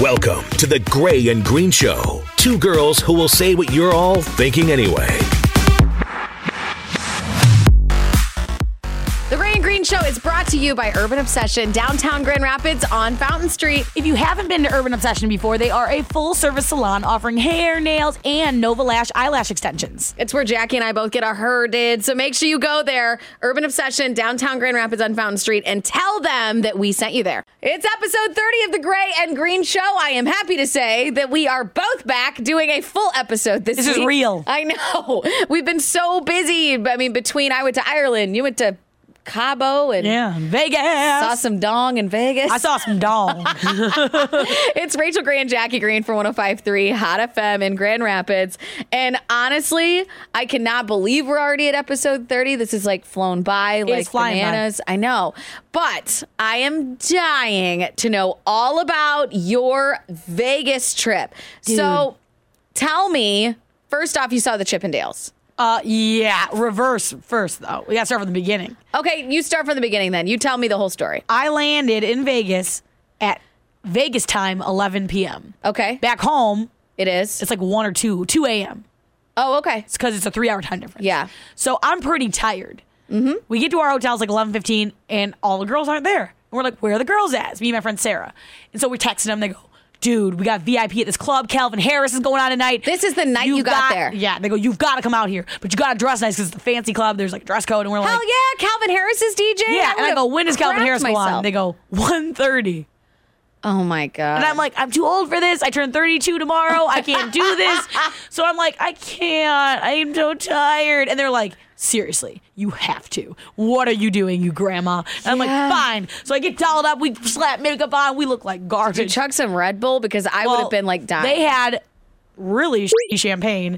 Welcome to the Gray and Green Show. Two girls who will say what you're all thinking anyway. The Gray and Green Show is brought to you by Urban Obsession, downtown Grand Rapids on Fountain Street. If you haven't been to Urban Obsession before, they are a full-service salon offering hair, nails, and Nova Lash eyelash extensions. It's where Jackie and I both get our hair did, so make sure you go there. Urban Obsession, downtown Grand Rapids on Fountain Street, and tell them that we sent you there. It's episode 30 of the Gray and Green Show. I am happy to say that we are both back doing a full episode this week. This is real. I know. We've been so busy. I mean, between I went to Ireland, you went to Cabo and Vegas. Saw some dong in Vegas. I saw some dong. It's Rachel Gray and Jackie Green for 105.3 Hot FM in Grand Rapids. And honestly, I cannot believe we're already at episode 30. This is like flown by like bananas. I know. But I am dying to know all about your Vegas trip. Dude. So tell me, first off, you saw the Chippendales. Yeah, reverse first, though. We got to start from the beginning. Okay, you start from the beginning then. You tell me the whole story. I landed in Vegas at Vegas time, 11 p.m. Okay. Back home, it's like 1 or 2 a.m. Oh, okay. It's because it's a 3-hour time difference. Yeah. So I'm pretty tired. Mm-hmm. We get to our hotels like 11:15, and all the girls aren't there. And we're like, where are the girls at? It's me and my friend Sarah. And so we're texting them. They go, dude, we got VIP at this club. Calvin Harris is going on tonight. This is the night you got there. Yeah, they go, you've got to come out here. But you got to dress nice because it's a fancy club. There's like a dress code. And we're like, hell yeah, Calvin Harris is DJ? Yeah, and I go, when does Calvin Harris go on? myself. They go, 1:30. Oh my God. And I'm like, I'm too old for this. I turn 32 tomorrow. I can't do this. So I'm like, I can't. I am so tired. And they're like, seriously, you have to. What are you doing, you grandma? And I'm like, fine. So I get dolled up. We slap makeup on. We look like garbage. Did you chug some Red Bull? Because I would have been like dying. They had really shitty champagne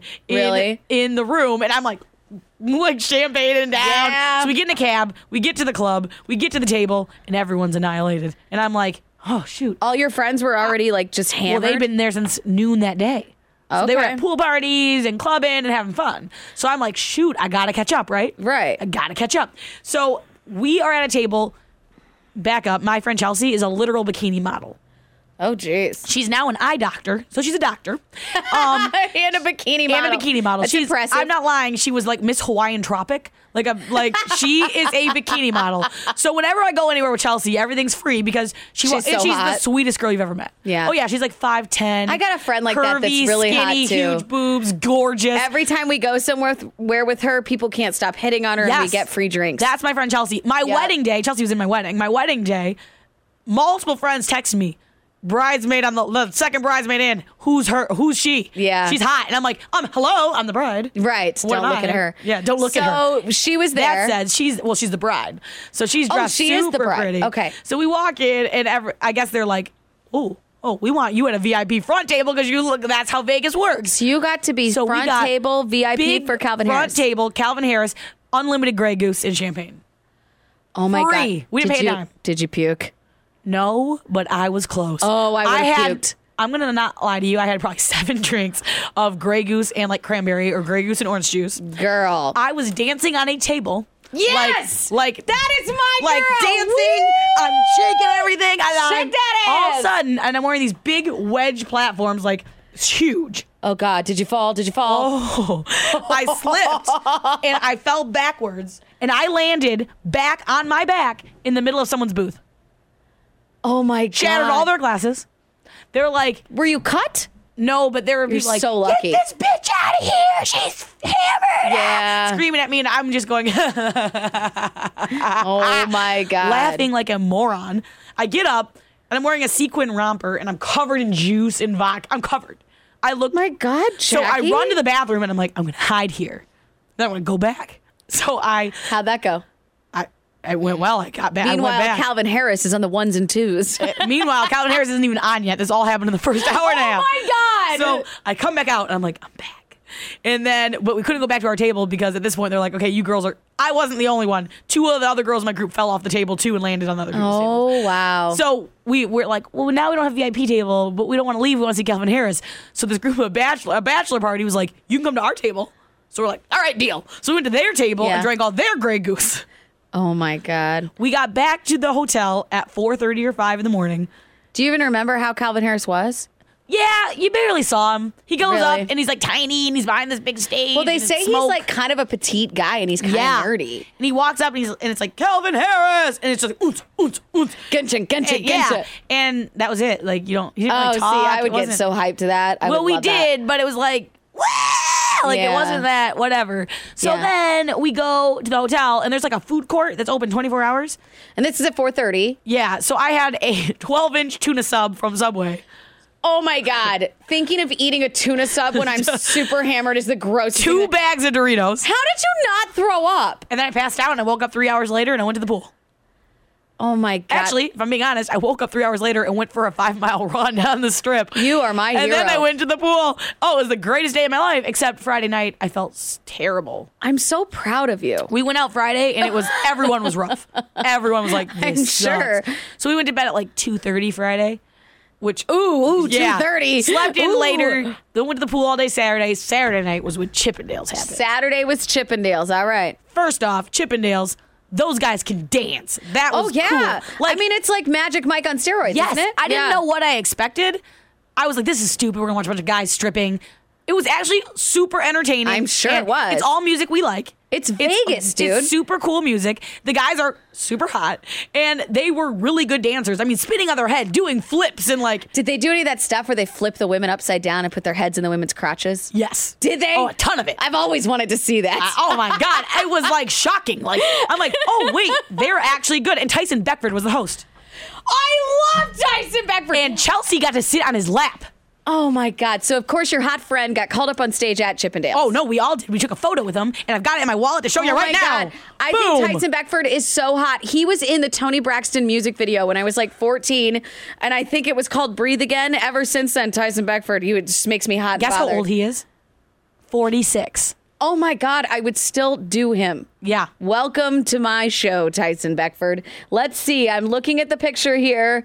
in the room. And I'm like champagne and down. Yeah. So we get in a cab. We get to the club. We get to the table. And everyone's annihilated. And I'm like, oh, shoot. All your friends were already like just hammered? Well, they'd been there since noon that day. So they were at pool parties and clubbing and having fun. So I'm like, shoot, I got to catch up, right? Right. I got to catch up. So we are at a table. Back up. My friend Chelsea is a literal bikini model. Oh, jeez. She's now an eye doctor. So she's a doctor. And a bikini model. And a bikini model. That's impressive. I'm not lying. She was like Miss Hawaiian Tropic. She is a bikini model. So whenever I go anywhere with Chelsea, everything's free because she's so the hot. sweetest girl you've ever met. Yeah. Oh yeah, she's like 5'10". I got a friend like that that's curvy, really skinny, hot too. huge boobs, gorgeous. Every time we go somewhere with her, people can't stop hitting on her and we get free drinks. That's my friend Chelsea. My wedding day, Chelsea was in my wedding. My wedding day, multiple friends text me. Bridesmaid on the second bridesmaid in. Who's her? Who's she? Yeah. She's hot. And I'm like, hello, I'm the bride. Right. Don't look at her. Yeah, don't look at her. So she was there. That said, she's the bride. So she's dressed she is the super bride. pretty. Okay. So we walk in and I guess they're like, oh, we want you at a VIP front table because you look. That's how Vegas works. So you got to be front table VIP for Calvin Harris. Front table, Calvin Harris, unlimited Grey Goose and champagne. Oh my Free. God. We didn't pay a dime. Did you puke? No, but I was close. Oh, I would have puked. I'm going to not lie to you. I had probably 7 drinks of Grey Goose and like cranberry or Grey Goose and orange juice. Girl. I was dancing on a table. Yes! Like that is my girl! Like dancing. Woo! I'm shaking everything. Shake that All of ass! a sudden, and I'm wearing these big wedge platforms, like it's huge. Oh God, did you fall? Oh, I slipped and I fell backwards and I landed back on my back in the middle of someone's booth. Oh my God. Shattered all their glasses. They're like, were you cut? No, but they were You're like, so lucky. Get this bitch out of here. She's hammered. Yeah. Screaming at me and I'm just going, oh my God. laughing like a moron. I get up and I'm wearing a sequin romper and I'm covered in juice and vodka. I'm covered. I look. My God, Jackie. So I run to the bathroom and I'm like, I'm going to hide here. Then I'm going to go back. So How'd that go? It went well. I got back. Meanwhile, I went back. Calvin Harris is on the 1s and 2s. Meanwhile, Calvin Harris isn't even on yet. This all happened in the first hour and a half. Oh my God. So I come back out and I'm like, I'm back. And then, but we couldn't go back to our table because at this point they're like, okay, you girls are. I wasn't the only one. 2 of the other girls in my group fell off the table too and landed on the other girl's table. Oh wow. So we're like, well, now we don't have a VIP table, but we don't want to leave. We want to see Calvin Harris. So this group of a bachelor party was like, you can come to our table. So we're like, all right, deal. So we went to their table and drank all their Grey Goose. Oh my God. We got back to the hotel at 4:30 or 5 in the morning. Do you even remember how Calvin Harris was? Yeah, you barely saw him. He goes Really? up and he's like tiny and he's behind this big stage. Well, they and say it's he's smoke. like kind of a petite guy and he's kind of nerdy. And he walks up and it's like Calvin Harris, and it's just like oons. Genshin. Yeah, and that was it. Like he didn't really talk. I would It get wasn't- so hyped to that. we did, but it was like, wah! Like it Yeah. wasn't that whatever. So then we go to the hotel and there's like a food court that's open 24 hours. And this is at 4:30. Yeah, so I had a 12-inch tuna sub from Subway. Oh my God. Thinking of eating a tuna sub when I'm super hammered is the grossest. 2 bags of Doritos. How did you not throw up? And then I passed out and I woke up 3 hours later and I went to the pool. Oh my God. Actually, if I'm being honest, I woke up 3 hours later and went for a 5-mile run down the strip. You are my hero. And then I went to the pool. Oh, it was the greatest day of my life, except Friday night. I felt terrible. I'm so proud of you. We went out Friday and everyone was rough. Everyone was like, this I'm sure. sucks. So we went to bed at like 2:30 Friday. Which, Ooh, yeah. 2:30. Slept in Ooh. later. Then went to the pool all day Saturday. Saturday night was when Chippendales happened. Saturday was Chippendales. All right. First off, Chippendales, those guys can dance. That was yeah. cool. I mean, it's like Magic Mike on steroids, yes, isn't it? I didn't know what I expected. I was like, this is stupid. We're going to watch a bunch of guys stripping. It was actually super entertaining. I'm sure And it was. It's all music we like. It's Vegas, dude. It's super cool music. The guys are super hot, and they were really good dancers. I mean, spinning on their head, doing flips, and like... Did they do any of that stuff where they flip the women upside down and put their heads in the women's crotches? Yes. Did they? Oh, a ton of it. I've always wanted to see that. Oh my God. It was like shocking. Like, I'm like, oh, wait, they're actually good. And Tyson Beckford was the host. I love Tyson Beckford. And Chelsea got to sit on his lap. Oh my God. So, of course, your hot friend got called up on stage at Chippendales. Oh, no, we all did. We took a photo with him, and I've got it in my wallet to show you Oh right my now. God. I Boom. think Tyson Beckford is so hot. He was in the Tony Braxton music video when I was like 14, and I think it was called Breathe Again. Ever since then, Tyson Beckford, he just makes me hot. Guess and how bothered. old he is? 46. Oh my God, I would still do him. Yeah. Welcome to my show, Tyson Beckford. Let's see. I'm looking at the picture here.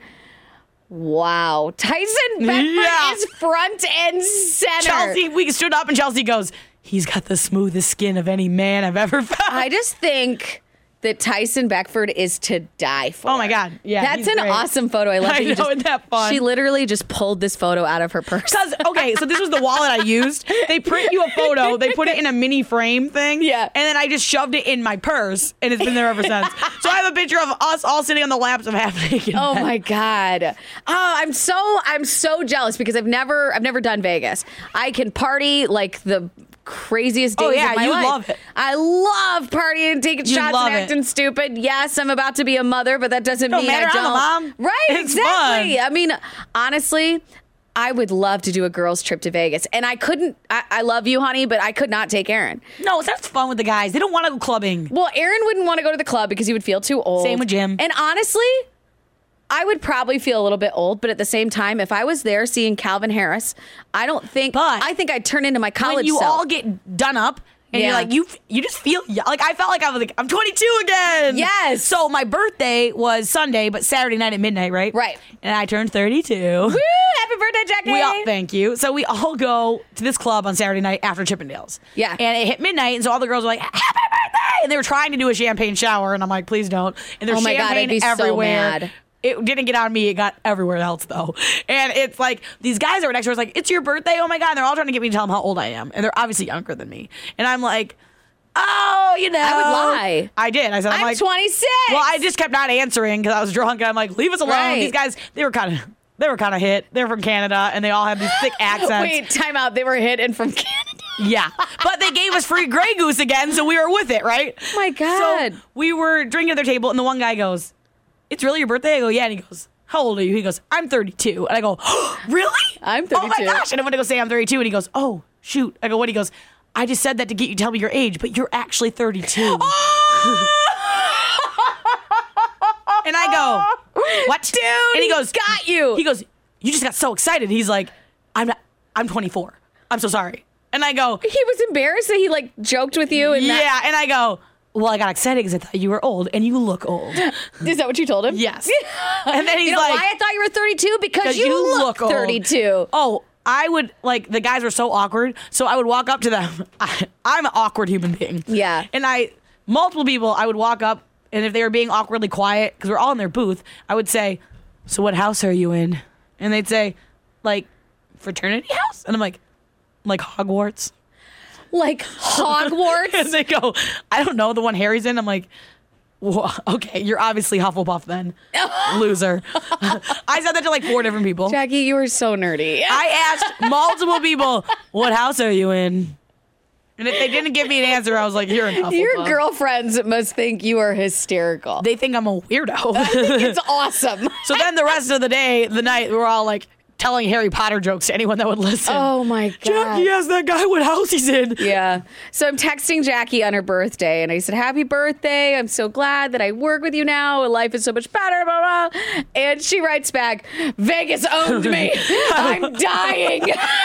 Wow. Tyson Beckford is front and center. Chelsea, we stood up, and Chelsea goes, he's got the smoothest skin of any man I've ever found. I just think that Tyson Beckford is to die for. Oh my God. Yeah. That's he's an great. awesome photo. I love I that you know, just, isn't that fun? She literally just pulled this photo out of her purse. Because, okay, so this was the wallet I used. They print you a photo, they put it in a mini frame thing. Yeah. And then I just shoved it in my purse, and it's been there ever since. So I have a picture of us all sitting on the laps of half naked. Oh my God. I'm so jealous because I've never done Vegas. I can party like the craziest days yeah, of my you life. love it. I love partying, taking You shots love and it. acting stupid. Yes, I'm about to be a mother, but that doesn't Don't mean matter, I don't. I'm a mom. Right, It's exactly. fun. I mean, honestly, I would love to do a girls' trip to Vegas. And I couldn't, I love you, honey, but I could not take Aaron. No, that's fun with the guys. They don't want to go clubbing. Well, Aaron wouldn't want to go to the club because he would feel too old. Same with Jim. And honestly, I would probably feel a little bit old, but at the same time, if I was there seeing Calvin Harris, I think I'd turn into my college When you self. all get done up, and Yeah. you're like, you just feel, like, I felt like I was like, I'm 22 again. Yes. So my birthday was Sunday, but Saturday night at midnight, right? Right. And I turned 32. Woo! Happy birthday, Jackie! Thank you. So we all go to this club on Saturday night after Chippendales. Yeah. And it hit midnight, and so all the girls were like, happy birthday! And they were trying to do a champagne shower, and I'm like, please don't. And there's Oh my God, champagne I'd be so everywhere. mad. It didn't get on me. It got everywhere else, though. And it's like, these guys that were next to us like, it's your birthday? Oh my God. And they're all trying to get me to tell them how old I am. And they're obviously younger than me. And I'm like, oh, I would lie. I did. I said, I'm like, 26. Well, I just kept not answering because I was drunk. And I'm like, leave us alone. Right. These guys, they were kind of hit. They're from Canada, and they all have these thick accents. Wait, time out. They were hit and from Canada. Yeah. But they gave us free Grey Goose again, so we were with it, right? Oh my God. So we were drinking at their table, and the one guy goes, it's really your birthday? I go, yeah. And he goes, how old are you? He goes, I'm 32. And I go, oh, really? I'm Oh my 32. gosh. And I went to go say I'm 32, and he goes, oh, shoot. I go, what? He goes, I just said that to get you to tell me your age, but you're actually 32. And I go, what? Dude, and he goes, got you. He goes, you just got so excited. He's like, I'm 24. I'm so sorry. And I go, He was embarrassed that he like joked with you. And yeah. And I go, well, I got excited because I thought you were old, and you look old. Is that what you told him? Yes. And then he's You know like, why I thought you were 32? Because you look old. 32. Oh, I would, like, the guys were so awkward, so I would walk up to them. I'm an awkward human being. Yeah. And multiple people, I would walk up, and if they were being awkwardly quiet, because we're all in their booth, I would say, so what house are you in? And they'd say, like, fraternity house? And I'm like Hogwarts. Like Hogwarts? And they go, I don't know, the one Harry's in. I'm like, well, okay, you're obviously Hufflepuff then. Loser. I said that to like 4 different people. Jackie, you were so nerdy. I asked multiple people, what house are you in? And if they didn't give me an answer, I was like, you're an Hufflepuff. Your girlfriends must think you are hysterical. They think I'm a weirdo. I think it's awesome. So then the rest of the night, we're all like telling Harry Potter jokes to anyone that would listen. Oh my God. Jackie asked that guy what house he's in. Yeah. So I'm texting Jackie on her birthday and I said, happy birthday. I'm so glad that I work with you now. Life is so much better. Blah, blah. And she writes back, Vegas owned me. I'm dying.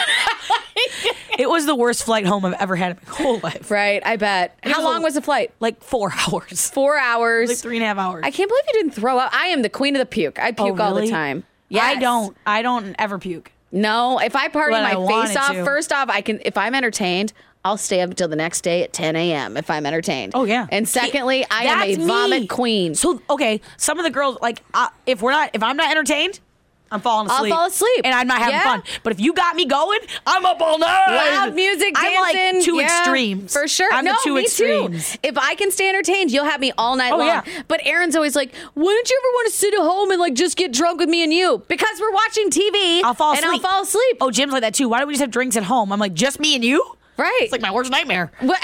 It was the worst flight home I've ever had in my whole life. Right. I bet. How long was the flight? Like 4 hours. 4 hours. Like 3.5 hours. I can't believe you didn't throw up. I am the queen of the puke. I puke all the time. Yes. I don't ever puke. No, if I party But my I face wanted off, to. first off, if I'm entertained, I'll stay up until the next day at 10 a.m. if I'm entertained. Oh, yeah. And secondly, I am a That's vomit me. queen. So, okay, some of the girls, like, if I'm not entertained, I'm falling asleep. I'll fall asleep. And I'm not having fun. But if you got me going, I'm up all night. Loud music, dancing. I'm like 2 yeah, extremes. For sure. I'm no, the 2 me extremes. too. If I can stay entertained, you'll have me all night long. Yeah. But Aaron's always like, why don't you ever want to sit at home and like just get drunk with me and you? Because we're watching TV. I'll fall asleep. And I'll fall asleep. Oh, Jim's like that too. Why don't we just have drinks at home? I'm like, just me and you? Right. It's like my worst nightmare. But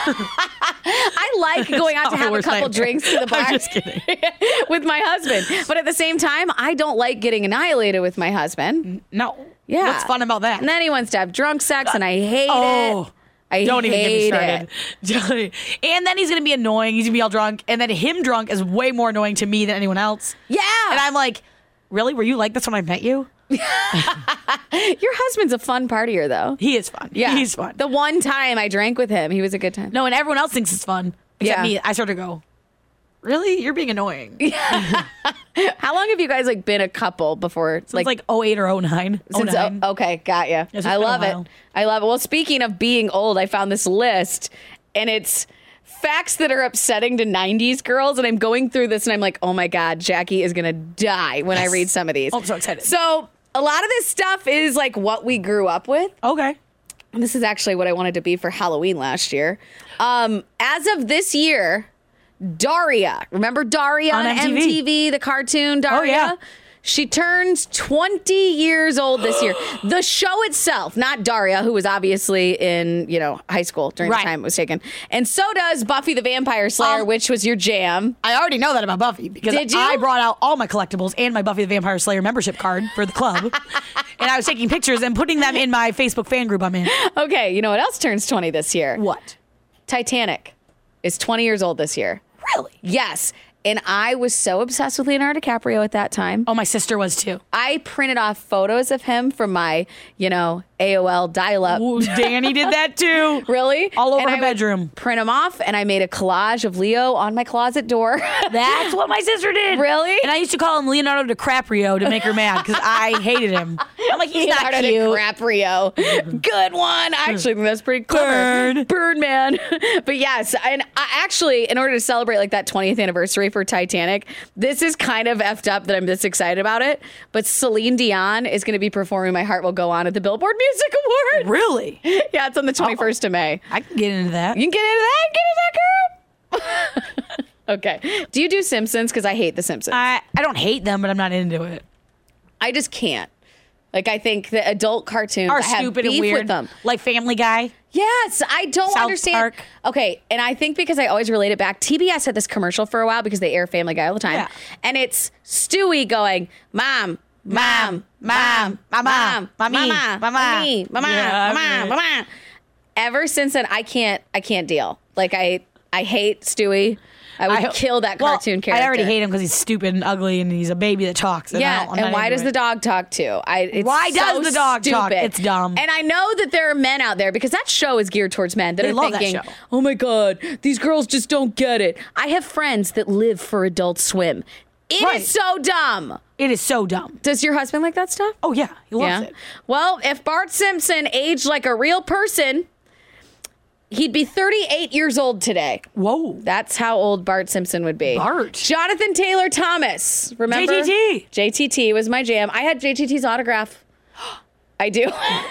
I like going out to not my have a worst couple nightmare. drinks to the bar. I'm just kidding. With my husband. But at the same time, I don't like getting annihilated with my husband. No. Yeah. What's fun about that? And then he wants to have drunk sex, and I hate Oh. it. I Don't even get me hate started. it. Don't- And then he's going to be annoying. He's going to be all drunk. And then him drunk is way more annoying to me than anyone else. Yeah. And I'm like, really? Were you like this when I met you? Your husband's a fun partier, though. He is fun. Yeah. He's fun. The one time I drank with him, he was a good time. No, and everyone else thinks it's fun. Except Yeah. me. I sort of go, really? You're being annoying. How long have you guys like been a couple before? It's like 08 or 09. Since, 09. okay, got ya. It's I been a love it. while. I love it. Well, speaking of being old, I found this list, and it's facts that are upsetting to 90s girls. And I'm going through this, and I'm like, oh my God, Jackie is going to die when I read some of these. Oh, I'm so excited. So a lot of this stuff is like what we grew up with. Okay. And this is actually what I wanted to be for Halloween last year. As of this year, Daria. Remember Daria on MTV, the cartoon Daria? Oh, yeah. She turns 20 years old this year. The show itself, not Daria, who was obviously in, high school during the time it was taken. And so does Buffy the Vampire Slayer, which was your jam. I already know that about Buffy because Did you? I brought out all my collectibles and my Buffy the Vampire Slayer membership card for the club. And I was taking pictures and putting them in my Facebook fan group I'm in. Okay, you know what else turns 20 this year? What? Titanic is 20 years old this year. Really? Yes. And I was so obsessed with Leonardo DiCaprio at that time. Oh, my sister was too. I printed off photos of him from my, AOL dial-up. Ooh, Danny did that too. Really? All over And her I would bedroom. Print them off, and I made a collage of Leo on my closet door. That's what my sister did. Really? And I used to call him Leonardo DiCaprio to make her mad because I hated him. I'm like, he's not Leonardo cute. DiCaprio. Good one. I actually think that's pretty clever. Burn, man. But yes, and I actually, in order to celebrate like that 20th anniversary for Titanic, this is kind of effed up that I'm this excited about it. But Celine Dion is going to be performing "My Heart Will Go On" at the Billboard Music Awards. Really? Yeah, it's on the 21st of May. I can get into that. You can get into that. Get into that, girl. Okay. Do you do Simpsons? Because I hate the Simpsons. I don't hate them, but I'm not into it. I just can't. Like, I think the adult cartoons Are I have stupid beef and weird. with them. Like Family Guy. Yes, I don't South understand. Park. Okay, and I think because I always relate it back, TBS had this commercial for a while because they air Family Guy all the time. Yeah. And it's Stewie going, Mom, Mom, Mom, Mama, Mom, Mommy, Mama, Mama. Mommy, Mama, Yeah, Mama, Mama. Ever since then, I can't deal. Like, I hate Stewie. I would kill that cartoon character. I already hate him because he's stupid and ugly and he's a baby that talks. And Yeah, and why does the dog talk too? Why does the dog talk? It's dumb. And I know that there are men out there because that show is geared towards men that They are love that thinking, show. "Oh my God, these girls just don't get it." I have friends that live for Adult Swim. It Right. is so dumb. It is so dumb. Does your husband like that stuff? Oh, yeah. He loves it. Well, if Bart Simpson aged like a real person, He'd be 38 years old today. Whoa. That's how old Bart Simpson would be. Bart. Jonathan Taylor Thomas. Remember? JTT. JTT was my jam. I had JTT's autograph. I do.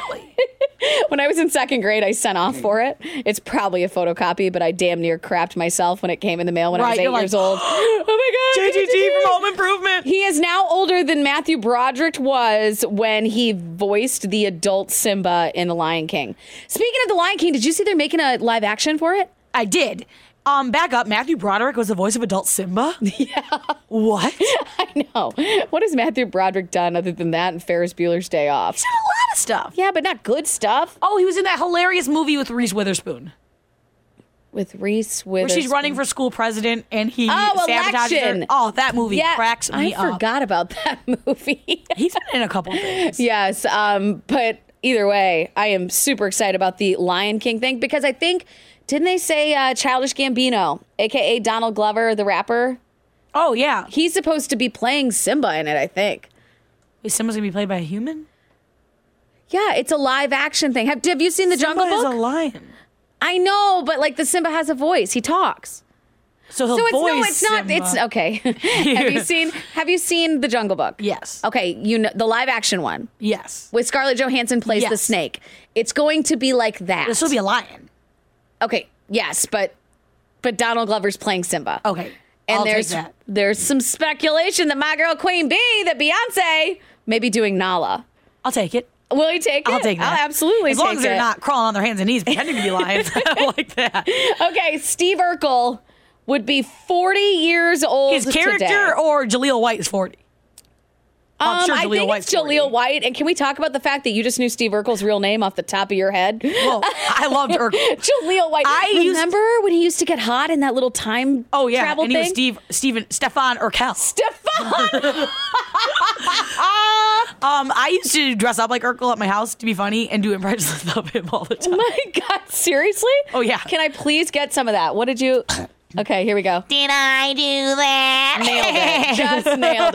When I was in second grade, I sent off for it. It's probably a photocopy, but I damn near crapped myself when it came in the mail when I was 8 years old. Oh my God. JTT from Home Improvement. He is now older than Matthew Broderick was when he voiced the adult Simba in The Lion King. Speaking of The Lion King, did you see they're making a live action for it? I did. Back up. Matthew Broderick was the voice of adult Simba? Yeah. What? I know. What has Matthew Broderick done other than that and Ferris Bueller's Day Off? He's done a lot of stuff. Yeah, but not good stuff. Oh, he was in that hilarious movie with Reese Witherspoon. With Reese Witherspoon. Where she's running for school president and he Oh, sabotages Election. her. Oh, that movie cracks me up. I forgot about that movie. He's been in a couple things. Yes, but either way, I am super excited about the Lion King thing because I think, didn't they say Childish Gambino, a.k.a. Donald Glover, the rapper? Oh, yeah. He's supposed to be playing Simba in it, I think. Is Simba's going to be played by a human? Yeah, it's a live action thing. Have you seen The Jungle Book? Simba is a lion. I know, but like the Simba has a voice. He talks. So he'll voice Simba. It's okay. Have you seen The Jungle Book? Yes. Okay, you know the live action one. Yes. With Scarlett Johansson plays the snake. It's going to be like that. This will be a lion. Okay, yes, but Donald Glover's playing Simba. Okay. And I'll take that. there's some speculation that my girl Queen Bee, that Beyonce, may be doing Nala. I'll take it. Will you take it? I'll take that. I'll absolutely as take it. long as they're not crawling on their hands and knees pretending to be lions. I don't like that. Okay, Steve Urkel would be 40 years old His character today. or Jaleel White is 40? I'm sure I Jaleel think White's it's 40. Jaleel White. And can we talk about the fact that you just knew Steve Urkel's real name off the top of your head? Well, I loved Urkel. Jaleel White. Remember when he used to get hot in that little time travel and thing? he was Stefan Urkel. Stefan! I used to dress up like Urkel at my house to be funny and do impressions of him all the time. Oh my God, seriously? Oh, yeah. Can I please get some of that? What did you... Okay, here we go. Did I do that? Nailed it. Just nailed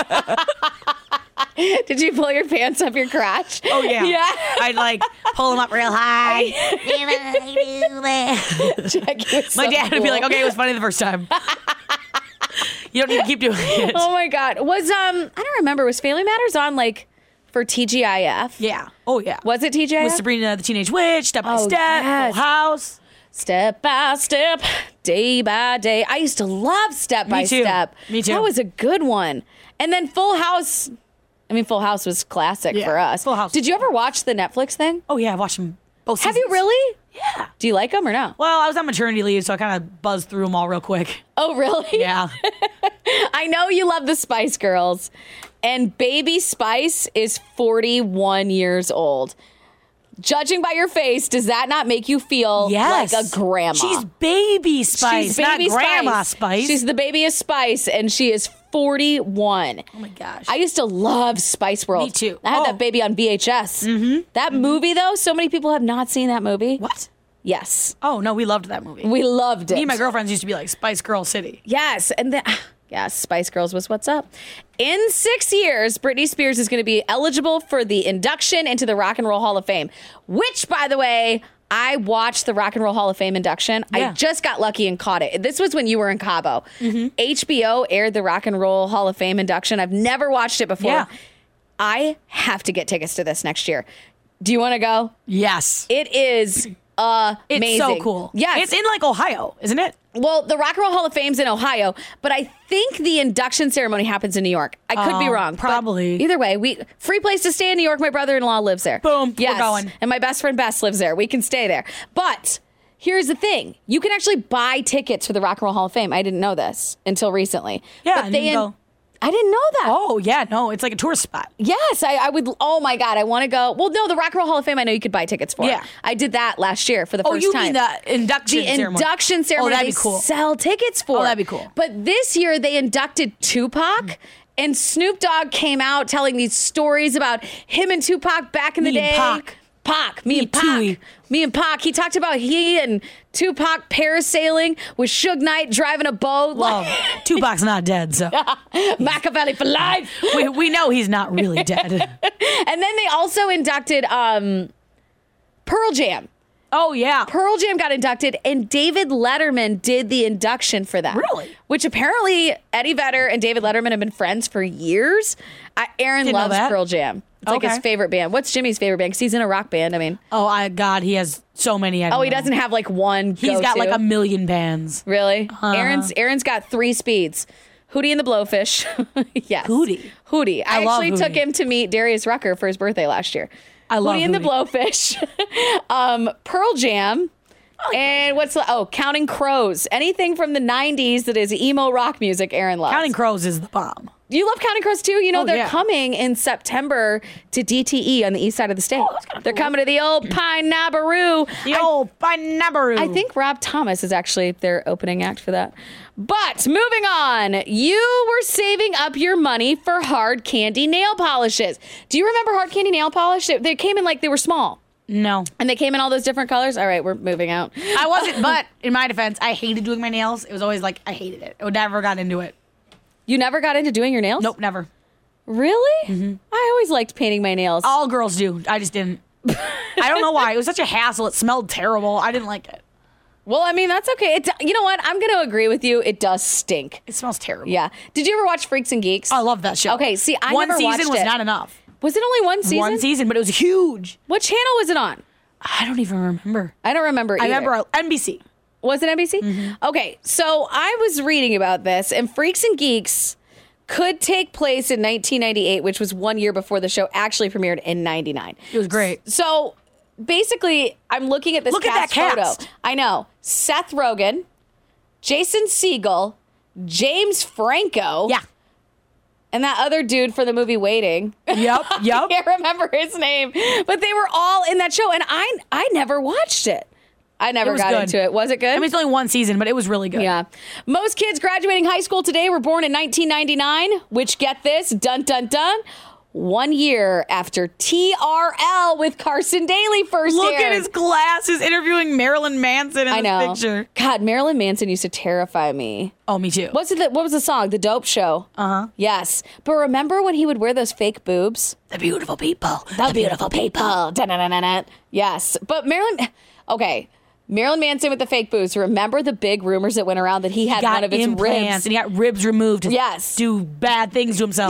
it. Did you pull your pants up your crotch? Oh, yeah. Yeah. I'd pull them up real high. Did I do that? Jackie was My so dad would be cool. like, okay, it was funny the first time. You don't need to keep doing it. Oh my God. Was, I don't remember, was Family Matters on for TGIF? Yeah. Oh, yeah. Was it TGIF? With Sabrina the Teenage Witch, Step by Step, yes. Full House. Step by step, day by day. I used to love Step by too. Step. Me too. That was a good one. And then Full House. I mean, Full House was classic for us. Full House. Did you ever watch the Netflix thing? Oh, yeah, I've watched them both Have seasons. you really? Yeah. Do you like them or no? Well, I was on maternity leave, so I kind of buzzed through them all real quick. Oh, really? Yeah. I know you love the Spice Girls. And Baby Spice is 41 years old. Judging by your face, does that not make you feel like a grandma? She's Baby Spice, She's Baby not Grandma Spice. She's the babyest Spice, and she is 41. Oh my gosh. I used to love Spice World. Me too. I had that baby on VHS. Mm-hmm. That movie, though, so many people have not seen that movie. What? Yes. Oh, no, we loved that movie. We loved it. Me and my girlfriends used to be like Spice Girl City. Yes. And then, yes, Spice Girls was what's up. In 6 years, Britney Spears is going to be eligible for the induction into the Rock and Roll Hall of Fame, which, by the way, I watched the Rock and Roll Hall of Fame induction. Yeah. I just got lucky and caught it. This was when you were in Cabo. Mm-hmm. HBO aired the Rock and Roll Hall of Fame induction. I've never watched it before. Yeah. I have to get tickets to this next year. Do you want to go? Yes. It is amazing. It's so cool. Yes. It's in Ohio, isn't it? Well, the Rock and Roll Hall of Fame's in Ohio, but I think the induction ceremony happens in New York. I could be wrong. Probably. But either way, free place to stay in New York. My brother-in-law lives there. Boom. Yes. We're going. And my best friend Bess lives there. We can stay there. But here's the thing. You can actually buy tickets for the Rock and Roll Hall of Fame. I didn't know this until recently. Yeah, But and you can go. I didn't know that. Oh, yeah, no, it's like a tourist spot. Yes, I would. Oh my God, I want to go. Well, no, the Rock and Roll Hall of Fame, I know you could buy tickets for. Yeah. I did that last year for the first time. Oh, you mean the induction ceremony? The induction ceremony. Oh, that'd be they cool. sell tickets for. Oh, that'd be cool. But this year they inducted Tupac. And Snoop Dogg came out telling these stories about him and Tupac back in the day. Me and Pac. He talked about he and Tupac parasailing with Suge Knight driving a boat. Well, Tupac's not dead, so Machiavelli for life. we know he's not really dead. And then they also inducted Pearl Jam. Oh, yeah. Pearl Jam got inducted, and David Letterman did the induction for them. Really? Which apparently Eddie Vedder and David Letterman have been friends for years. Aaron Didn't know loves that. Pearl Jam. It's like his favorite band. What's Jimmy's favorite band? Because he's in a rock band. I mean, God, he has so many. oh, he doesn't have like one. He's got like a million bands. Really? Aaron's got 3 speeds. Hootie and the Blowfish. Yes. Hootie. I love actually took Hootie. him to meet Darius Rucker for his birthday last year. I love Hootie and the Hootie. Blowfish. Pearl Jam. And Counting Crows. Anything from the 90s that is emo rock music, Aaron loves. Counting Crows is the bomb. You love Counting Crows too? You know, they're yeah. coming in September to DTE on the east side of the state. They're coming to the old Pine Nabaroo. The old Pine Nabaroo. I think Rob Thomas is actually their opening act for that. But moving on, you were saving up your money for hard candy nail polishes. Do you remember hard candy nail polish? They came in they were small. No. And they came in all those different colors. All right, we're moving out. I wasn't, but in my defense, I hated doing my nails. It was always I hated it. I never got into it. You never got into doing your nails? Nope, never. Really? Mm-hmm. I always liked painting my nails. All girls do. I just didn't. I don't know why. It was such a hassle. It smelled terrible. I didn't like it. Well, I mean, that's okay. You know what? I'm going to agree with you. It does stink. It smells terrible. Yeah. Did you ever watch Freaks and Geeks? I love that show. Okay, see, I one never watched season was it. not enough. Was it only one season? One season, but it was huge. What channel was it on? I don't even remember. I don't remember either. I remember NBC. Was it NBC? Mm-hmm. Okay, so I was reading about this, and Freaks and Geeks could take place in 1998, which was 1 year before the show actually premiered in 99. It was great. So basically, I'm looking at this Look at that cast. photo. I know. Seth Rogen, Jason Segel, James Franco. Yeah. And that other dude for the movie Waiting. Yep. I can't remember his name. But they were all in that show, and I never watched it. I never got into it. Was it good? I mean, it's only one season, but it was really good. Yeah. Most kids graduating high school today were born in 1999, which, get this, dun, dun, dun, 1 year after TRL with Carson Daly first Look aired. at his glasses interviewing Marilyn Manson in I know. this picture. God, Marilyn Manson used to terrify me. Oh, me too. What was the song? The Dope Show. Uh-huh. Yes. But remember when he would wear those fake boobs? The beautiful people. The beautiful people. Da-na-na-na-na. Yes. But Marilyn Manson with the fake boobs. Remember the big rumors that went around that he had one of his ribs? and he got ribs removed to Yes. do bad things to himself.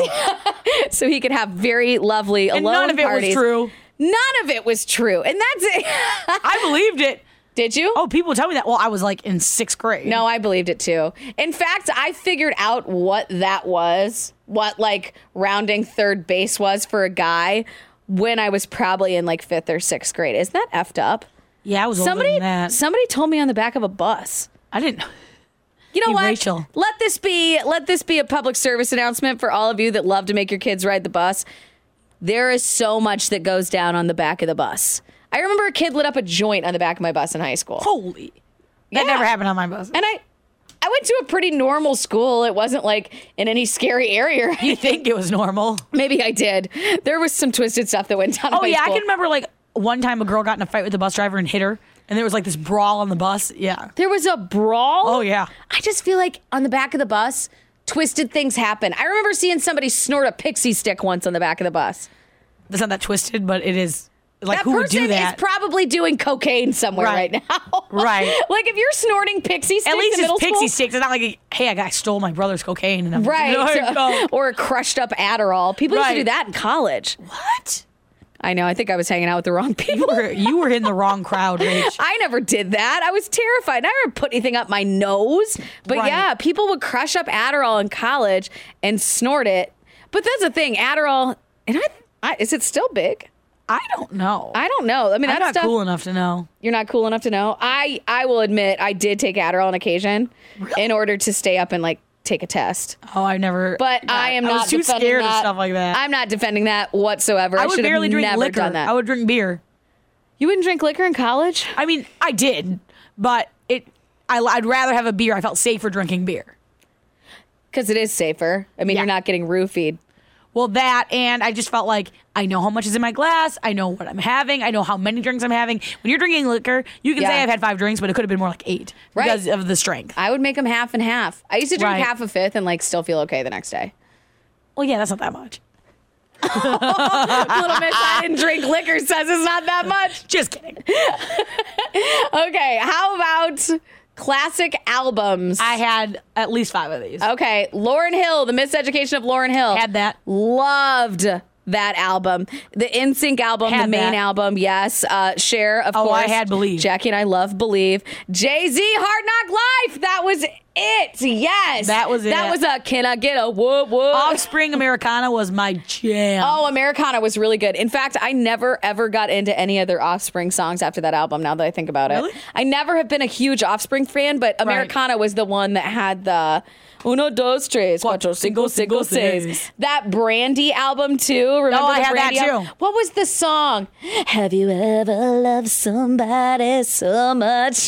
So he could have very lovely alone And none of it parties. was true. None of it was true. And that's it. I believed it. Did you? Oh, people tell me that. Well, I was in 6th grade. No, I believed it too. In fact, I figured out what that was, what rounding third base was for a guy when I was probably in 5th or 6th grade. Isn't that effed up? Yeah, I was older than that. Somebody told me on the back of a bus. I didn't know. You know Hey, what? Rachel. Let this be a public service announcement for all of you that love to make your kids ride the bus. There is so much that goes down on the back of the bus. I remember a kid lit up a joint on the back of my bus in high school. Holy. That Yeah. never happened on my bus. And I went to a pretty normal school. It wasn't in any scary area. You think it was normal? Maybe I did. There was some twisted stuff that went down in Oh, high yeah. I school. can remember one time a girl got in a fight with the bus driver and hit her. And there was this brawl on the bus. Yeah. There was a brawl? Oh, yeah. I just feel like on the back of the bus, twisted things happen. I remember seeing somebody snort a pixie stick once on the back of the bus. That's not that twisted, but it is. That who would do person that? is probably doing cocaine somewhere right now. Right. If you're snorting pixie sticks At least in middle it's pixie school, sticks. It's not hey, I stole my brother's cocaine. And I'm right? Or a crushed up Adderall. People used to Right. do that in college. What? I know. I think I was hanging out with the wrong people. You were in the wrong crowd, Rach. I never did that. I was terrified. I never put anything up my nose. But Right. yeah, people would crush up Adderall in college and snort it. But that's the thing, Adderall. And is it still big? I don't know. I don't know. I mean, I'm that's not cool enough to know. You're not cool enough to know. I will admit I did take Adderall on occasion in order to stay up and take a test. Oh, I never. But I am not I was too defending scared that. of stuff like that. I'm not defending that whatsoever. I would should barely have drink never liquor. done that. I would drink beer. You wouldn't drink liquor in college? I mean, I did, but I'd rather have a beer. I felt safer drinking beer. Because it is safer. I mean, Yeah. you're not getting roofied. Well, that, and I just felt like I know how much is in my glass. I know what I'm having. I know how many drinks I'm having. When you're drinking liquor, you can Yeah. say I've had 5 drinks, but it could have been more like 8 Right. because of the strength. I would make them half and half. I used to drink Right. half a fifth and still feel okay the next day. Well, yeah, that's not that much. Little Miss I didn't drink liquor says it's not that much. Just kidding. Okay, how about classic albums? I had at least 5 of these. Okay, Lauryn Hill, The Miseducation of Lauryn Hill. Had that. Loved that album. The NSYNC album, Had the main that. album, yes. Cher, of Oh, course. I had Believe. Jackie and I love Believe. Jay-Z, Hard Knock Life. That was it. Yes. That was it. That was a Can I Get a Whoop Whoop? Offspring Americana was my jam. Oh, Americana was really good. In fact, I never, ever got into any other Offspring songs after that album, now that I think about it. Really? I never have been a huge Offspring fan, but Americana was the one that had the Uno, dos, tres, cuatro, cinco, cinco, seis. That Brandy album, too. Remember I the had Brandy that, album? too. What was the song? Have you ever loved somebody so much?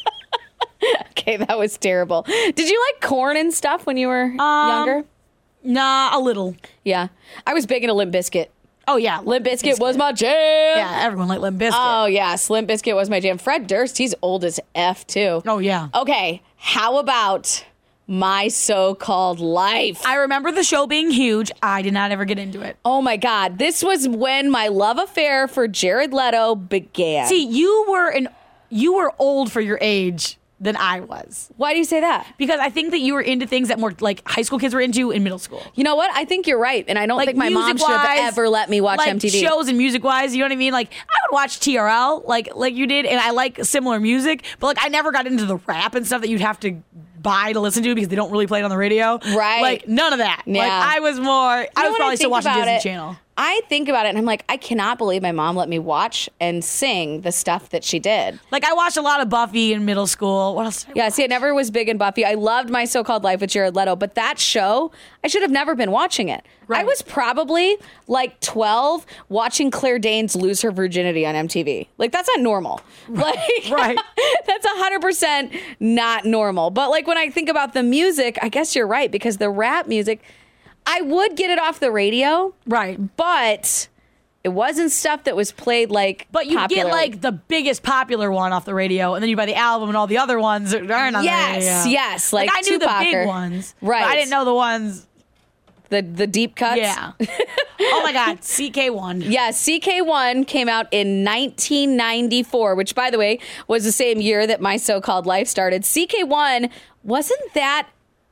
Okay, that was terrible. Did you like Korn and stuff when you were younger? Nah, a little. Yeah. I was big into Limp Bizkit. Oh, yeah. Limp Bizkit was my jam. Yeah, everyone liked Limp Bizkit. Oh, yes. Limp Bizkit was my jam. Fred Durst, he's old as F, too. Oh, yeah. Okay, how about My So-Called Life? I remember the show being huge. I did not ever get into it. Oh, my God. This was when my love affair for Jared Leto began. See, you were old for your age than I was. Why do you say that? Because I think that you were into things that more like high school kids were into in middle school. You know what? I think you're right. And I don't think my mom should have music-wise, ever let me watch like MTV. shows and music wise, you know what I mean? Like I would watch TRL like you did, and I like similar music, but like I never got into the rap and stuff that you'd have to buy to listen to because they don't really play it on the radio. Right. Like none of that. Yeah. Like I was probably still watching Disney Channel. I think about it and I'm like, I cannot believe my mom let me watch and sing the stuff that she did. Like I watched a lot of Buffy in middle school. What else? Yeah, see, I never was big in Buffy. I loved My So-Called Life with Jared Leto, but that show, I should have never been watching it. Right. I was probably like 12 watching Claire Danes lose her virginity on MTV. Like, that's not normal. Like, Right. That's 100% not normal. But like when I think about the music, I guess you're right, because the rap music, I would get it off the radio. Right. But it wasn't stuff that was played like But you get popularly. like the biggest popular one off the radio, and then you buy the album, and all the other ones aren't on the radio. Yes. Like I knew Tupac the big or- ones, Right. But I didn't know the ones. the deep cuts. Yeah. Oh my God, CK1. Yeah, CK1 came out in 1994, which, by the way, was the same year that My So-Called Life started. CK1 wasn't that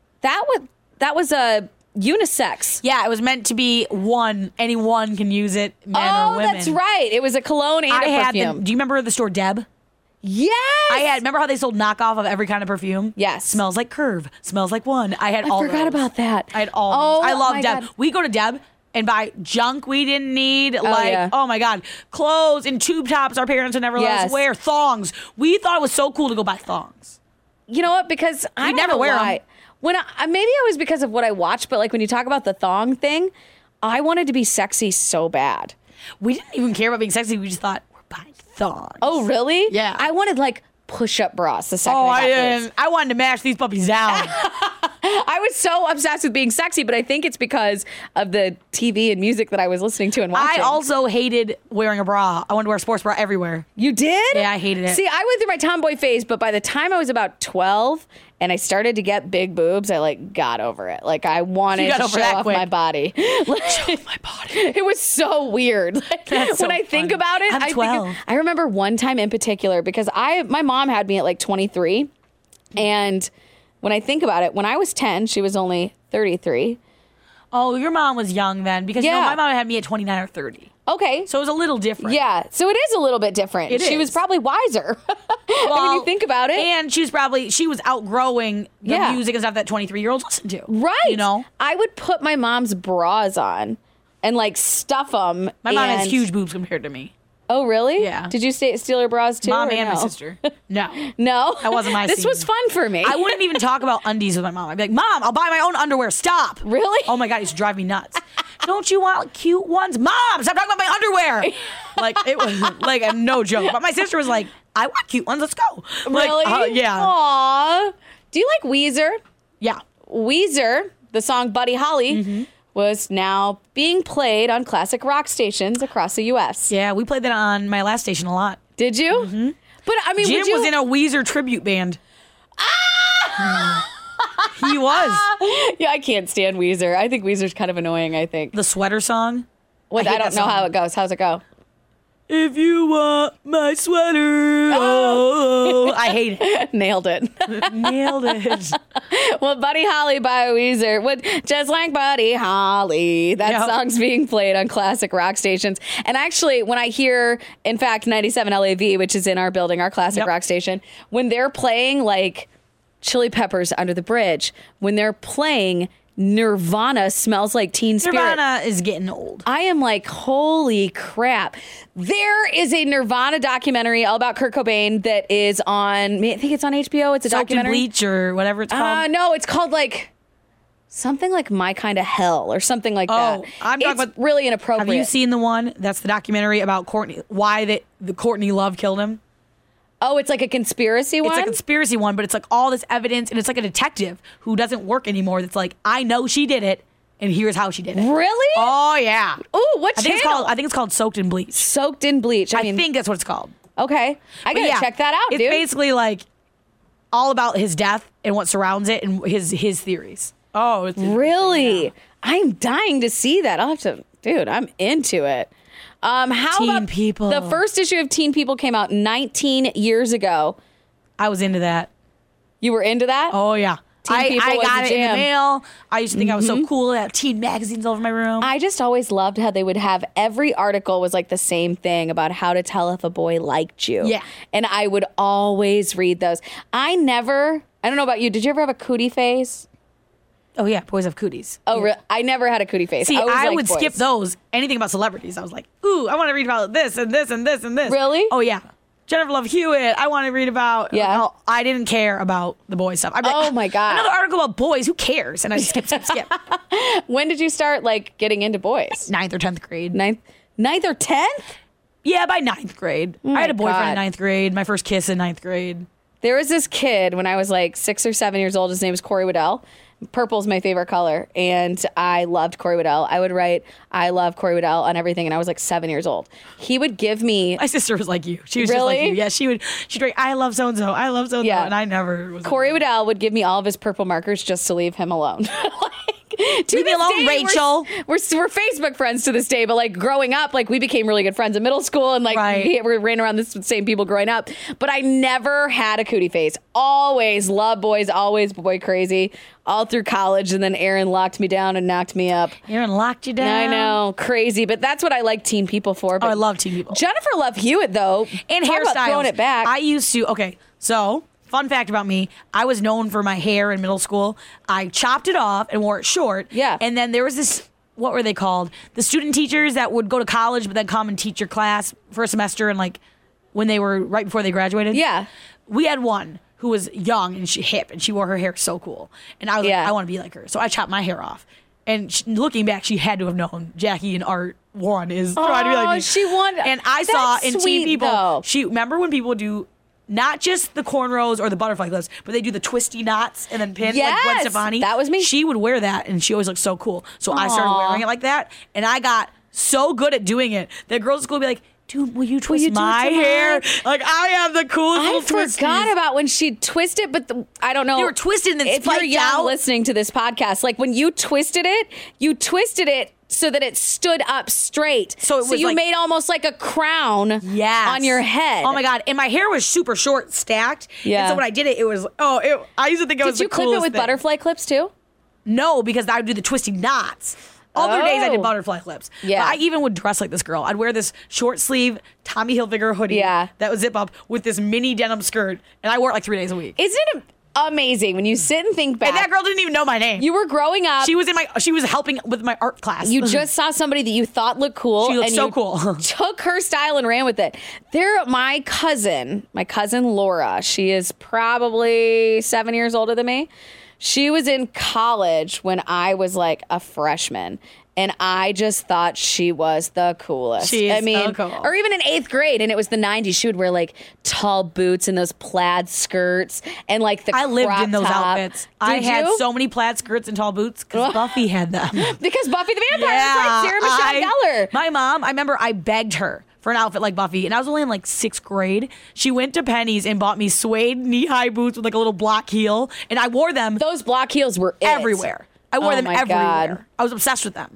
was a unisex. Yeah, it was meant to be one. Anyone can use it, men or women. That's right. It was a cologne and I a had perfume. do you remember the store Deb? Yes. Remember how they sold knockoff of every kind of perfume? Yes. Smells like Curve. Smells like One. I had all forgot those. about that. I had all Oh, those. I love my Deb. God. We go to Deb and buy junk we didn't need. yeah. Oh my God. Clothes and tube tops our parents would never let Yes. us wear. Thongs. We thought it was so cool to go buy thongs. You know what? Because I don't never know wear 'em. why. When maybe it was because of what I watched, but like when you talk about the thong thing, I wanted to be sexy so bad. We didn't even care about being sexy. We just thought we're buying thongs. Oh, really? Yeah. I wanted like push-up bras the second Oh, I I got didn't. those. I wanted to mash these puppies down. I was so obsessed with being sexy, but I think it's because of the TV and music that I was listening to and watching. I also hated wearing a bra. I wanted to wear a sports bra everywhere. You did? Yeah, I hated it. See, I went through my tomboy phase, but by the time I was about 12 and I started to get big boobs, I like got over it. Like I wanted You got to over show that off quick. my body. Show my body. It was so weird. Like, That's so when I think funny. about it, I'm 12. I remember one time in particular because my mom had me at like 23, and when I think about it, when I was 10, she was only 33. Oh, your mom was young then because you know, Yeah. my mom had me at 29 or 30. Okay. So it was a little different. Yeah, so it is a little bit different. It She was is. probably wiser. when you think about it. And she was outgrowing the Yeah. music and stuff that 23-year-olds listen to. Right. You know? I would put my mom's bras on and like stuff them. My mom has huge boobs compared to me. Oh, really? Yeah. Did you steal her bras too? Mom or and no? my sister. No. No. That wasn't my This scene. was fun for me. I wouldn't even talk about undies with my mom. I'd be like, Mom, I'll buy my own underwear. Stop. Really? Oh my God, it used to drive me nuts. Don't you want cute ones? Mom, stop talking about my underwear. Like, it was like a no joke. But my sister was like, I want cute ones. Let's go. Like, Really? yeah. Aw. Do you like Weezer? Yeah. Weezer, the song Buddy Holly, Mm-hmm. was now being played on classic rock stations across the U.S. Yeah, we played that on my last station a lot. Did you? Mm-hmm. But I mean, Jim would you? was in a Weezer tribute band. He was. Yeah, I can't stand Weezer. I think Weezer's kind of annoying. I think. The sweater song. I don't know how it goes. How's it go? If you want my sweater, oh. I hate it. Nailed it. Nailed it. Well, Buddy Holly by Weezer with Just Like Buddy Holly. That song's being played on classic rock stations. And actually, when I hear, in fact, 97 LAV, which is in our building, our classic rock station, when they're playing like Chili Peppers Under the Bridge, when they're playing Nirvana Smells Like Teen Spirit. Nirvana is getting old. I am like, holy crap. There is a Nirvana documentary all about Kurt Cobain that is on, I think it's on HBO. It's a Soaked in documentary. Bleach or whatever it's called. No, it's called like something like My Kind of Hell or something like that. I'm talking it's about, really inappropriate. have you seen the one? That's the documentary about Courtney, why the Courtney Love killed him. Oh, it's like a conspiracy one? It's a conspiracy one, but it's like all this evidence, and it's like a detective who doesn't work anymore that's like, I know she did it, and here's how she did it. Really? Oh, yeah. Oh, what channel? I think it's called Soaked in Bleach. Soaked in Bleach. I mean, think that's what it's called. Okay. I gotta check that out, it's dude. It's basically like all about his death and what surrounds it and his theories. Oh, it's really? Yeah. I'm dying to see that. I'll have to, dude, I'm into it. How Teen about People? The first issue of Teen People came out 19 years ago. I was into that. You were into that? Oh, yeah. I People was got the it in the jam. mail. I used to think I was so cool. I had teen magazines all over my room. I just always loved how they would have every article was like the same thing about how to tell if a boy liked you. Yeah. And I would always read those. I don't know about you. Did you ever have a cootie phase? Oh, yeah. Boys have cooties. Oh, really? I never had a cootie phase. See, I would boys. skip those. Anything about celebrities. I was like, ooh, I want to read about this and this and this and this. Really? Oh, yeah. Jennifer Love Hewitt. I want to read about. Yeah. No, I didn't care about the boy stuff. I'd be like, Oh, my God. Another article about boys. Who cares? And I just skip. When did you start like getting into boys? 9th or 10th grade. Ninth or 10th? Yeah, by 9th grade. I had a boyfriend God. in 9th grade. My first kiss in 9th grade. There was this kid when I was like 6 or 7 years old. His name was Corey Waddell. Purple's my favorite color, and I loved Corey Waddell. I would write "I love Corey Waddell" on everything, and I was like 7 years old. He would give me. My sister was like you. She was Really? just like you. Yeah, she'd write "I love so and so." I love so and so, and I never was. Corey Waddell would give me all of his purple markers just to leave him alone. Leave me alone, Rachel. We're Facebook friends to this day, but like growing up, like we became really good friends in middle school, and like we ran around the same people growing up. But I never had a cootie face. Always loved boys. Always boy crazy. All through college, and then Aaron locked me down and knocked me up. Aaron locked you down. I know, crazy, but that's what I like Teen People for. But I love Teen People. Jennifer Love Hewitt, though, and talk about hairstyles. throwing it back. I used to. Okay, so fun fact about me: I was known for my hair in middle school. I chopped it off and wore it short. Yeah, and then there was this. What were they called? The student teachers that would go to college but then come and teach your class for a semester, and like when they were right before they graduated. Yeah, we had one who was young and she hip and she wore her hair so cool. And I was like, I want to be like her. So I chopped my hair off. And looking back, she had to have known Jackie and Art one is trying to be like me. She won. And I saw in Teen People, though. remember when people do not just the cornrows or the butterfly clips, but they do the twisty knots and then pin like Gwen Stefani. That was me. She would wear that and she always looked so cool. So I started wearing it like that. And I got so good at doing it that girls at school would be like, dude, will you twist my hair? Like, I have the coolest little twisties. I forgot about when she twisted, but I don't know. They were twisted and then if you're spiked young out. listening to this podcast, like when you twisted it so that it stood up straight. So it was you like, made almost like a crown on your head. Oh my God. And my hair was super short, stacked. Yeah. And so when I did it, it was, I used to think it was the coolest Did you clip it with thing. butterfly clips too? No, because I would do the twisty knots. Other days I did butterfly clips. Yeah. But I even would dress like this girl. I'd wear this short sleeve Tommy Hilfiger hoodie that would zip up with this mini denim skirt. And I wore it like 3 days a week. Isn't it amazing when you sit and think back? And that girl didn't even know my name. You were growing up. She was helping with my art class. You just saw somebody that you thought looked cool. She looked and so you cool. took her style and ran with it. My cousin Laura, she is probably 7 years older than me. She was in college when I was like a freshman. And I just thought she was the coolest. She is so cool. Or even in 8th grade, and it was the 90s. She would wear like tall boots and those plaid skirts and like the I lived crop in those top. outfits. Did I had you? so many plaid skirts and tall boots because Buffy had them. Because Buffy the Vampire, that's right, Sarah Michelle Gellar. My mom, I remember I begged her for an outfit like Buffy, and I was only in like 6th grade. She went to Penny's and bought me suede knee-high boots with like a little block heel, and I wore them. Those block heels were everywhere. I wore them my everywhere. God. I was obsessed with them.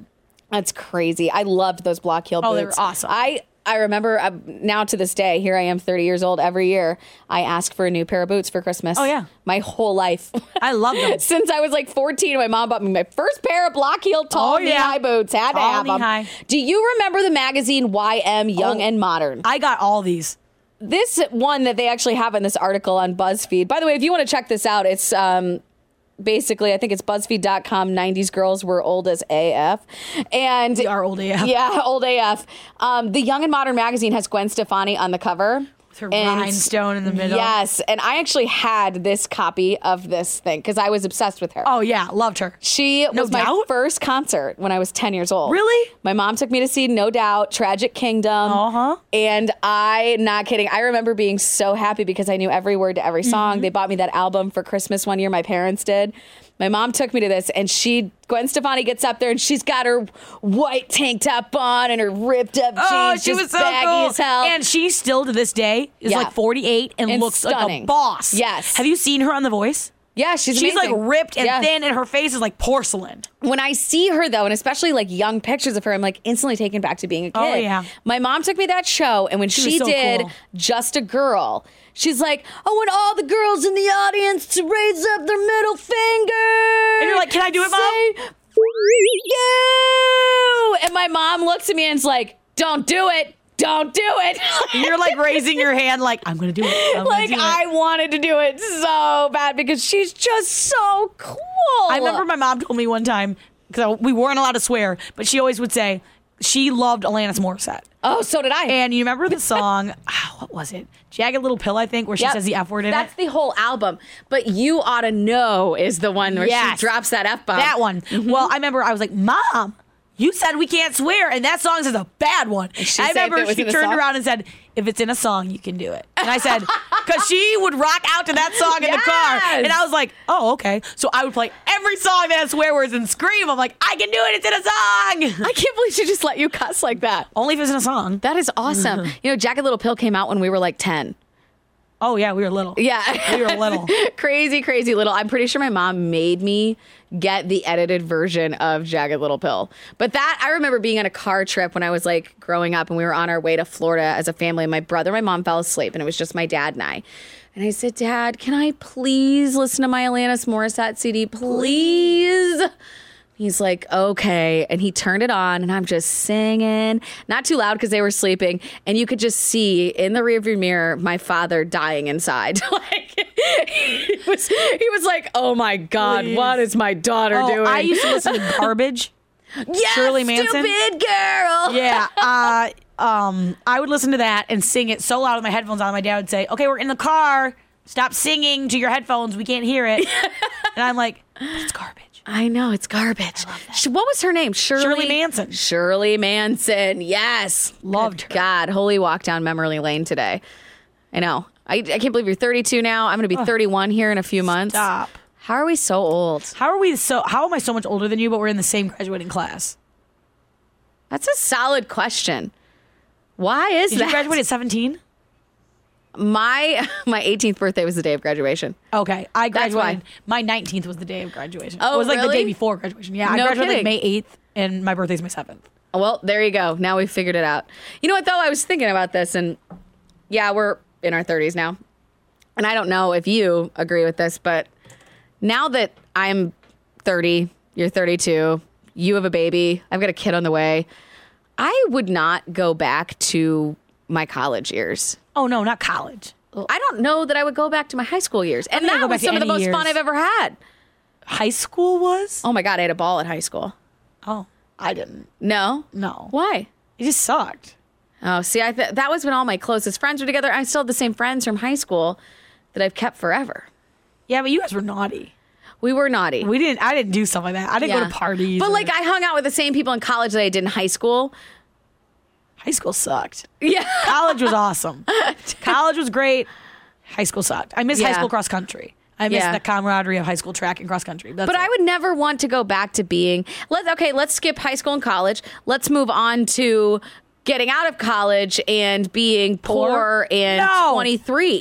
That's crazy. I loved those block heel boots. Oh, they were awesome. I remember now to this day, here I am 30 years old. Every year I ask for a new pair of boots for Christmas. Oh, yeah. My whole life. I love them. Since I was like 14, my mom bought me my first pair of block heel tall knee-high boots. Had to have them. Knee-high. Do you remember the magazine YM Young and Modern? I got all these. This one that they actually have in this article on BuzzFeed. By the way, if you want to check this out, it's basically, I think it's BuzzFeed.com. 90s girls were old as AF. And We are old AF. Yeah, old AF. The Young and Modern magazine has Gwen Stefani on the cover. With her rhinestone in the middle. Yes. And I actually had this copy of this thing because I was obsessed with her. Oh, yeah. Loved her. She was my first concert when I was 10 years old. Really? My mom took me to see No Doubt, Tragic Kingdom. Uh-huh. And not kidding, I remember being so happy because I knew every word to every song. Mm-hmm. They bought me that album for Christmas one year. My parents did. My mom took me to this, and Gwen Stefani gets up there, and she's got her white tank top on and her ripped up jeans. Oh, she was so baggy cool. as hell. And she still, to this day, is like 48 and looks stunning. like a boss. Yes. Have you seen her on The Voice? Yeah, she's like amazing. ripped and thin, and her face is like porcelain. When I see her, though, and especially like young pictures of her, I'm like instantly taken back to being a kid. Oh, yeah. My mom took me to that show, and when she so did cool. Just a Girl, she's like, I want all the girls in the audience to raise up their middle finger. And you're like, can I do it, Mom? Say, you. And my mom looks at me and is like, don't do it. Don't do it. You're like raising your hand like, I'm going to do it. I wanted to do it so bad because she's just so cool. I remember my mom told me one time, because we weren't allowed to swear, but she always would say she loved Alanis Morissette. Oh, so did I. And you remember the song, what was it? Jagged Little Pill, I think, where she says the F word in That's it? the whole album. But You Ought to Know is the one where she drops that F-bomb. That one. Mm-hmm. Well, I remember I was like, Mom, you said we can't swear, and that song is a bad one. I remember she turned around and said, if it's in a song, you can do it. And I said, because she would rock out to that song in the car. And I was like, oh, okay. So I would play every song that has swear words and scream. I'm like, I can do it. It's in a song. I can't believe she just let you cuss like that. Only if it's in a song. That is awesome. You know, Jagged Little Pill came out when we were like 10. Oh, yeah, we were little. Yeah. We were little. Crazy, crazy little. I'm pretty sure my mom made me get the edited version of Jagged Little Pill. But I remember being on a car trip when I was like growing up and we were on our way to Florida as a family. And my brother and my mom fell asleep and it was just my dad and I. And I said, Dad, can I please listen to my Alanis Morissette CD? Please. He's like, okay. And he turned it on and I'm just singing. Not too loud because they were sleeping. And you could just see in the rearview mirror my father dying inside. He was like, oh my God, what is my daughter doing? I used to listen to Garbage. Yeah, Shirley Manson. Stupid girl. Yeah. I would listen to that and sing it so loud with my headphones on. My dad would say, okay, we're in the car. Stop singing to your headphones. We can't hear it. And I'm like, but it's garbage. I know, it's garbage. What was her name? Shirley Manson. Shirley Manson. Yes. Loved her. God, holy walk down memory lane today. I know. I can't believe you're 32 now. I'm going to be 31 here in a few months. Stop. How are we so old? How am I so much older than you, but we're in the same graduating class? That's a solid question. Why is Did that? you graduate at 17? My 18th birthday was the day of graduation. Okay. I That's graduated. why. My 19th was the day of graduation. Oh, it was like the really? day before graduation. Yeah, I No graduated kidding. like May 8th, and my birthday's May 7th. Well, there you go. Now we've figured it out. You know what, though? I was thinking about this, and yeah, we're in our 30s now. And I don't know if you agree with this, but now that I'm 30, you're 32, you have a baby, I've got a kid on the way, I would not go back to my college years. Oh, no, not college. I don't know that I would go back to my high school years. And gonna that go back was to some of the any most years. fun I've ever had. High school was? Oh my God, I had a ball at high school. Oh, I didn't. No? No. Why? It just sucked. Oh, see, that was when all my closest friends were together. I still have the same friends from high school that I've kept forever. Yeah, but you guys were naughty. We were naughty. I didn't do stuff like that. I didn't go to parties. But like I hung out with the same people in college that I did in high school. High school sucked. Yeah. College was awesome. College was great. High school sucked. I miss high school cross country. I miss the camaraderie of high school track and cross country. But I would never want to go back to being let's skip high school and college. Let's move on to getting out of college and being poor and 23.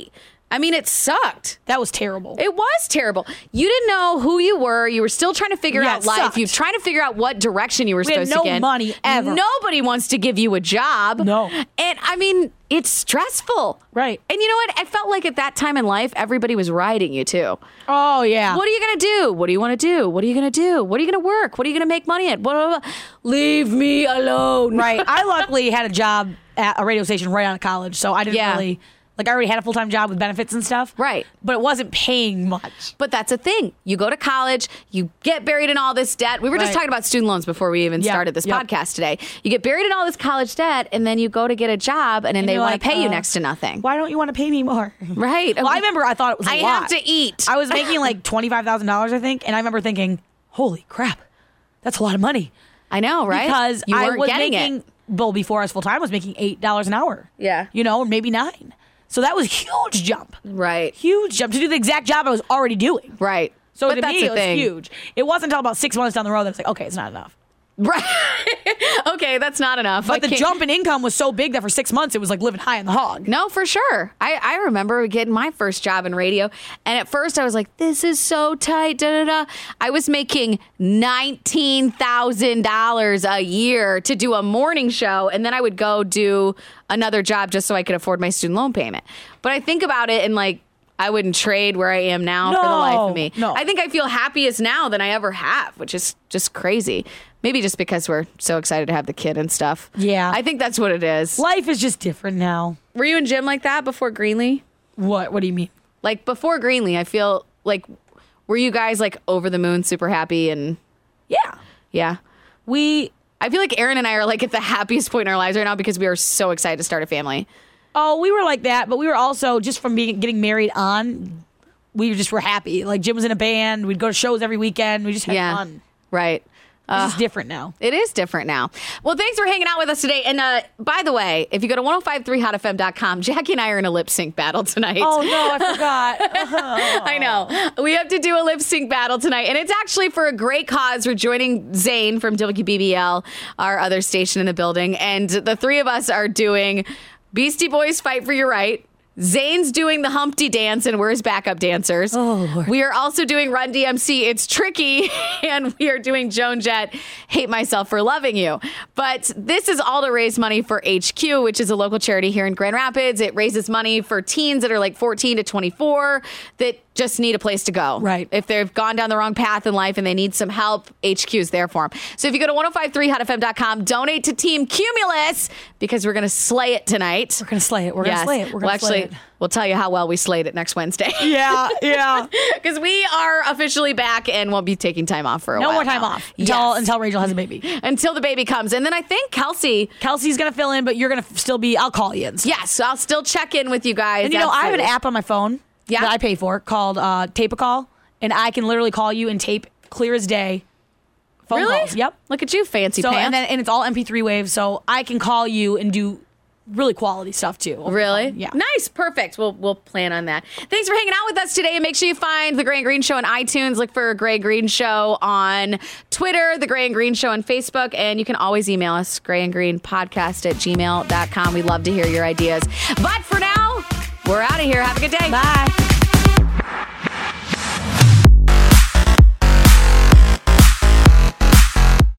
I mean, it sucked. That was terrible. It was terrible. You didn't know who you were. You were still trying to figure out life. Sucked. You were trying to figure out what direction you were supposed to get. No money ever. Nobody wants to give you a job. No. And I mean, it's stressful. Right. And you know what? I felt like at that time in life, everybody was riding you too. Oh, yeah. What are you going to do? What do you want to do? What are you going to do? What are you going to work? What are you going to make money at? Blah, blah, blah. Leave me alone. Right. I luckily had a job at a radio station right out of college, so I didn't really... Like, I already had a full-time job with benefits and stuff. Right. But it wasn't paying much. But that's a thing. You go to college, you get buried in all this debt. We were just talking about student loans before we even started this podcast today. You get buried in all this college debt, and then you go to get a job, and then they want to pay you next to nothing. Why don't you want to pay me more? Right. Well, I remember I thought it was a lot. I have to eat. I was making like $25,000, I think, and I remember thinking, holy crap, that's a lot of money. I know, right? Because you weren't I was getting making, it. well, before I was full-time, I was making $8 an hour. Yeah. You know, maybe $9. So that was a huge jump. Right. Huge jump to do the exact job I was already doing. Right. So but to that's me, it was thing. huge. It wasn't until about 6 months down the road that I was like, okay, it's not enough. Right. Okay, that's not enough. But the jump in income was so big that for 6 months, it was like living high on the hog. No, for sure. I remember getting my first job in radio. And at first I was like, this is so tight. Da, da, da. I was making $19,000 a year to do a morning show. And then I would go do another job just so I could afford my student loan payment. But I think about it and like, I wouldn't trade where I am now for the life of me. No. I think I feel happiest now than I ever have, which is just crazy. Maybe just because we're so excited to have the kid and stuff. Yeah. I think that's what it is. Life is just different now. Were you in gym like that before Greenlee? What? What do you mean? Like before Greenlee, I feel like, were you guys like over the moon, super happy and... Yeah. Yeah. I feel like Aaron and I are like at the happiest point in our lives right now because we are so excited to start a family. Oh, we were like that, but we were also just from getting married on. We just were happy. Like Jim was in a band. We'd go to shows every weekend. We just had fun. Right. It's just different now. It is different now. Well, thanks for hanging out with us today. And by the way, if you go to 1053hotfm.com, Jackie and I are in a lip sync battle tonight. Oh, no, I forgot. I know. We have to do a lip sync battle tonight. And it's actually for a great cause. We're joining Zane from WBBL, our other station in the building. And the three of us are doing Beastie Boys Fight for Your Right. Zane's doing the Humpty dance, and we're his backup dancers. Oh, Lord. We are also doing Run DMC, It's Tricky, and we are doing Joan Jett, Hate Myself for Loving You. But this is all to raise money for HQ, which is a local charity here in Grand Rapids. It raises money for teens that are like 14 to 24 that just need a place to go. Right. If they've gone down the wrong path in life and they need some help, HQ is there for them. So if you go to 1053hotfm.com, donate to Team Cumulus because we're going to slay it tonight. We're going to slay it. We're going to slay it. We're going to slay it. We'll tell you how well we slayed it next Wednesday. Yeah, yeah. Because we are officially back and we'll be taking time off for a while. No more time off until Rachel has a baby. Until the baby comes. And then I think Kelsey's going to fill in, but you're going to still be, I'll call you. Yes, so I'll still check in with you guys. And I have an app on my phone that I pay for called Tape a Call, and I can literally call you and tape clear as day phone calls. Yep. Look at you, fancy pants. And it's all MP3 waves, so I can call you and do really quality stuff too. Really? Yeah. Nice. Perfect. We'll plan on that. Thanks for hanging out with us today. And make sure you find The Gray and Green Show on iTunes. Look for Gray Green Show on Twitter, The Gray and Green Show on Facebook. And you can always email us, grayandgreenpodcast@gmail.com. We love to hear your ideas. But for now, we're out of here. Have a good day. Bye.